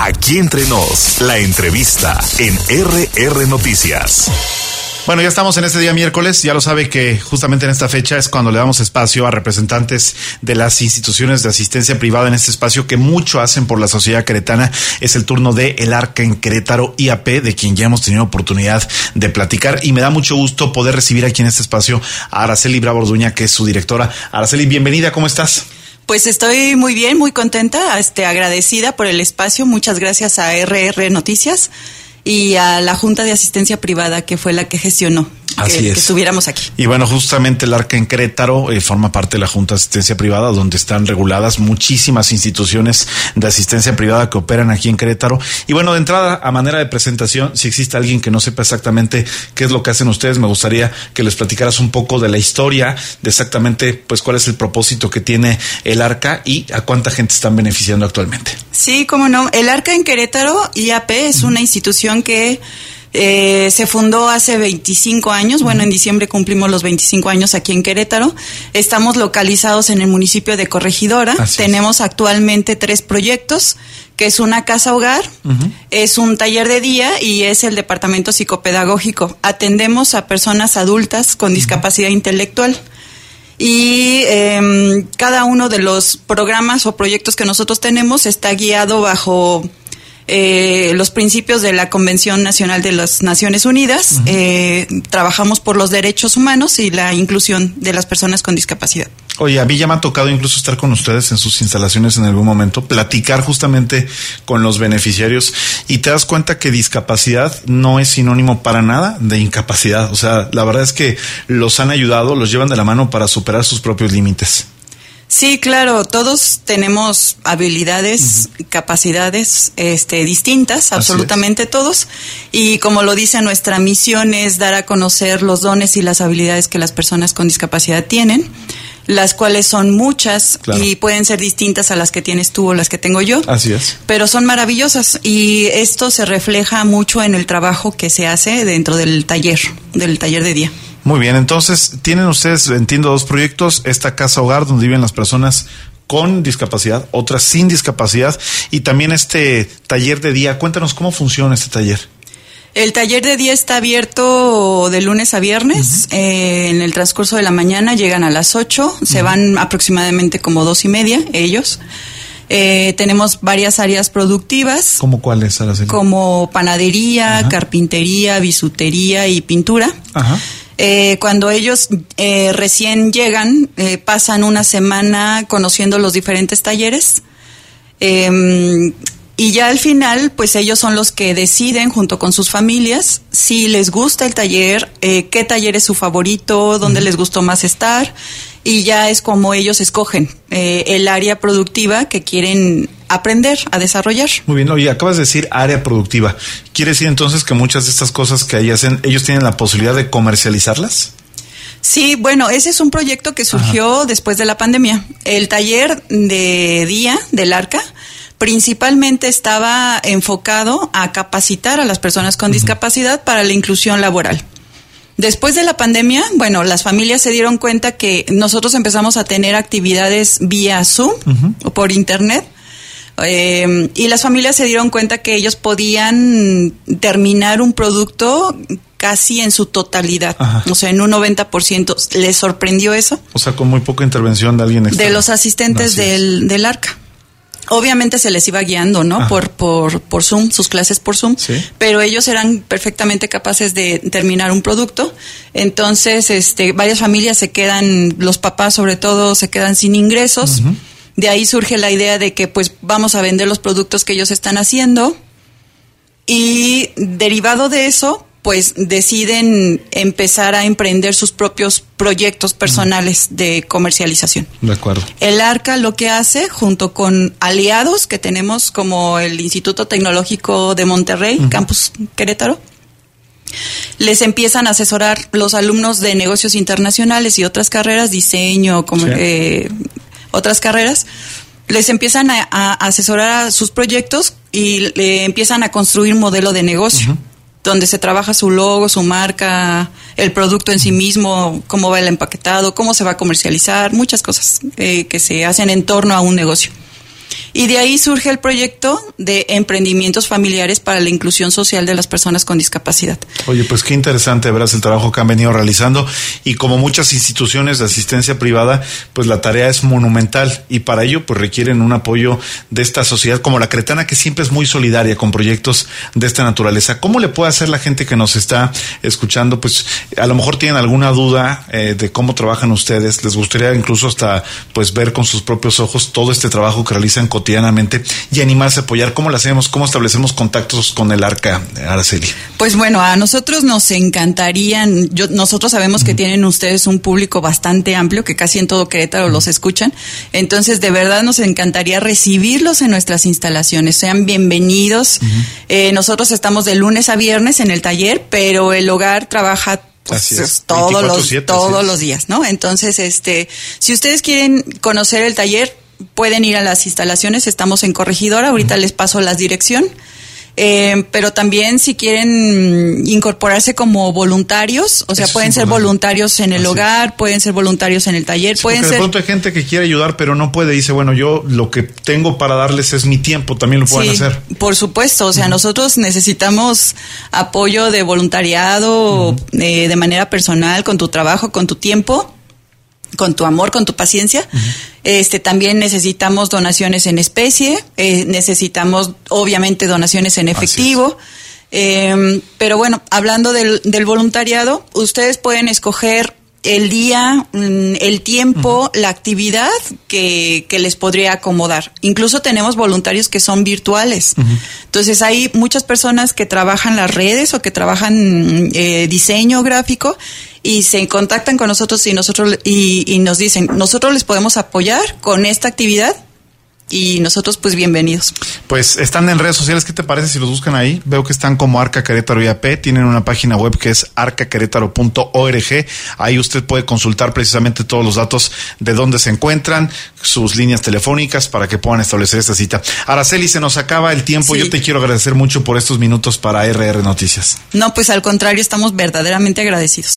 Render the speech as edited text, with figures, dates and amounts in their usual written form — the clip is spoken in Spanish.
Aquí Entre Nos, la entrevista en RR Noticias. Bueno, ya estamos en este día miércoles. Ya lo sabe que justamente en esta fecha es cuando le damos espacio a representantes de las instituciones de asistencia privada en este espacio que mucho hacen por la sociedad queretana. Es el turno de El Arca en Querétaro IAP, de quien ya hemos tenido oportunidad de platicar. Y me da mucho gusto poder recibir aquí en este espacio a Araceli Bravo Orduña, que es su directora. Araceli, bienvenida, ¿cómo estás? Pues estoy muy bien, muy contenta, agradecida por el espacio. Muchas gracias a RR Noticias y a la Junta de Asistencia Privada, que fue la que gestionó que estuviéramos aquí. Y bueno, justamente el Arca en Querétaro forma parte de la Junta de Asistencia Privada, donde están reguladas muchísimas instituciones de asistencia privada que operan aquí en Querétaro. Y bueno, de entrada, a manera de presentación, si existe alguien que no sepa exactamente qué es lo que hacen ustedes, me gustaría que les platicaras un poco de la historia, de exactamente pues cuál es el propósito que tiene el Arca y a cuánta gente están beneficiando actualmente. Sí, cómo no. El Arca en Querétaro IAP es una institución que se fundó hace 25 años. Bueno, en diciembre cumplimos los 25 años aquí en Querétaro. Estamos localizados en el municipio de Corregidora. Tenemos actualmente 3 proyectos, que es una casa hogar, es un taller de día y es el departamento psicopedagógico. Atendemos a personas adultas con discapacidad intelectual. Y cada uno de los programas o proyectos que nosotros tenemos está guiado bajo los principios de la Convención Nacional de las Naciones Unidas. Trabajamos por los derechos humanos y la inclusión de las personas con discapacidad. Oye, a mí ya me ha tocado incluso estar con ustedes en sus instalaciones en algún momento, platicar justamente con los beneficiarios y te das cuenta que discapacidad no es sinónimo para nada de incapacidad. O sea, la verdad es que los han ayudado, los llevan de la mano para superar sus propios límites. Sí, claro, todos tenemos habilidades, capacidades distintas, absolutamente todos, y como lo dice nuestra misión es dar a conocer los dones y las habilidades que las personas con discapacidad tienen, las cuales son muchas, claro, y pueden ser distintas a las que tienes tú o las que tengo yo. Así es. Pero son maravillosas y esto se refleja mucho en el trabajo que se hace dentro del taller de día. Muy bien, entonces tienen ustedes, entiendo, 2 proyectos, esta casa hogar donde viven las personas con discapacidad, otras sin discapacidad, y también este taller de día. Cuéntanos cómo funciona este taller. El taller de día está abierto de lunes a viernes. En el transcurso de la mañana llegan a las 8, se van aproximadamente como 2:30 ellos. Tenemos varias áreas productivas. ¿Cómo cuáles, Araceli? Como panadería, carpintería, bisutería y pintura. Ajá. Cuando ellos recién llegan, pasan una semana conociendo los diferentes talleres y ya al final, pues ellos son los que deciden junto con sus familias si les gusta el taller, qué taller es su favorito, dónde les gustó más estar, y ya es como ellos escogen el área productiva que quieren aprender a desarrollar. Muy bien, oye, acabas de decir área productiva. ¿Quiere decir entonces que muchas de estas cosas que ahí hacen, ellos tienen la posibilidad de comercializarlas? Sí, bueno, ese es un proyecto que surgió después de la pandemia. El taller de día del Arca principalmente estaba enfocado a capacitar a las personas con discapacidad para la inclusión laboral. Después de la pandemia, bueno, las familias se dieron cuenta que nosotros empezamos a tener actividades vía Zoom o por internet. Y las familias se dieron cuenta que ellos podían terminar un producto casi en su totalidad, o sea, en un 90%. ¿Les sorprendió eso? O sea, con muy poca intervención de alguien externo. De los asistentes del Arca. Obviamente se les iba guiando, ¿no? Por Zoom, sus clases por Zoom, ¿sí? Pero ellos eran perfectamente capaces de terminar un producto. Entonces, varias familias se quedan, los papás sobre todo, se quedan sin ingresos. De ahí surge la idea de que pues vamos a vender los productos que ellos están haciendo y derivado de eso pues deciden empezar a emprender sus propios proyectos personales de comercialización. De acuerdo. El Arca lo que hace, junto con aliados que tenemos como el Instituto Tecnológico de Monterrey, Campus Querétaro, les empiezan a asesorar los alumnos de negocios internacionales y otras carreras, diseño, otras carreras, les empiezan a asesorar a sus proyectos y le empiezan a construir modelo de negocio, donde se trabaja su logo, su marca, el producto en sí mismo, cómo va el empaquetado, cómo se va a comercializar, muchas cosas que se hacen en torno a un negocio. Y de ahí surge el proyecto de emprendimientos familiares para la inclusión social de las personas con discapacidad. Oye, pues qué interesante, verás el trabajo que han venido realizando, y como muchas instituciones de asistencia privada, pues la tarea es monumental, y para ello pues requieren un apoyo de esta sociedad como la queretana, que siempre es muy solidaria con proyectos de esta naturaleza. ¿Cómo le puede hacer la gente que nos está escuchando? Pues a lo mejor tienen alguna duda de cómo trabajan ustedes, les gustaría incluso hasta pues ver con sus propios ojos todo este trabajo que realizan cotidianamente y animarse a apoyar. ¿Cómo lo hacemos? ¿Cómo establecemos contactos con el ARCA, Araceli? Pues bueno, a nosotros nos encantaría, nosotros sabemos que tienen ustedes un público bastante amplio, que casi en todo Querétaro los escuchan, entonces de verdad nos encantaría recibirlos en nuestras instalaciones, sean bienvenidos. Nosotros estamos de lunes a viernes en el taller, pero el hogar trabaja pues todos los días, ¿no? Entonces, si ustedes quieren conocer el taller, pueden ir a las instalaciones, estamos en Corregidora, ahorita les paso la dirección. Pero también si quieren incorporarse como voluntarios, o sea, pueden ser voluntarios en el hogar, pueden ser voluntarios en el taller, pueden ser... de pronto hay gente que quiere ayudar pero no puede, dice, bueno, yo lo que tengo para darles es mi tiempo, también lo pueden hacer. Por supuesto, o sea, nosotros necesitamos apoyo de voluntariado, de manera personal, con tu trabajo, con tu tiempo, con tu amor, con tu paciencia. También necesitamos donaciones en especie, necesitamos obviamente donaciones en efectivo. Pero bueno, hablando del voluntariado, ustedes pueden escoger el día, el tiempo, la actividad que les podría acomodar. Incluso tenemos voluntarios que son virtuales. Entonces hay muchas personas que trabajan las redes o que trabajan diseño gráfico y se contactan con nosotros y nos dicen, nosotros les podemos apoyar con esta actividad. Y nosotros, pues, bienvenidos. Pues están en redes sociales, ¿qué te parece si los buscan ahí? Veo que están como Arca Querétaro IAP, tienen una página web que es arcaquerétaro.org. Ahí usted puede consultar precisamente todos los datos de dónde se encuentran, sus líneas telefónicas para que puedan establecer esta cita. Araceli, se nos acaba el tiempo. Sí. Yo te quiero agradecer mucho por estos minutos para RR Noticias. No, pues al contrario, estamos verdaderamente agradecidos.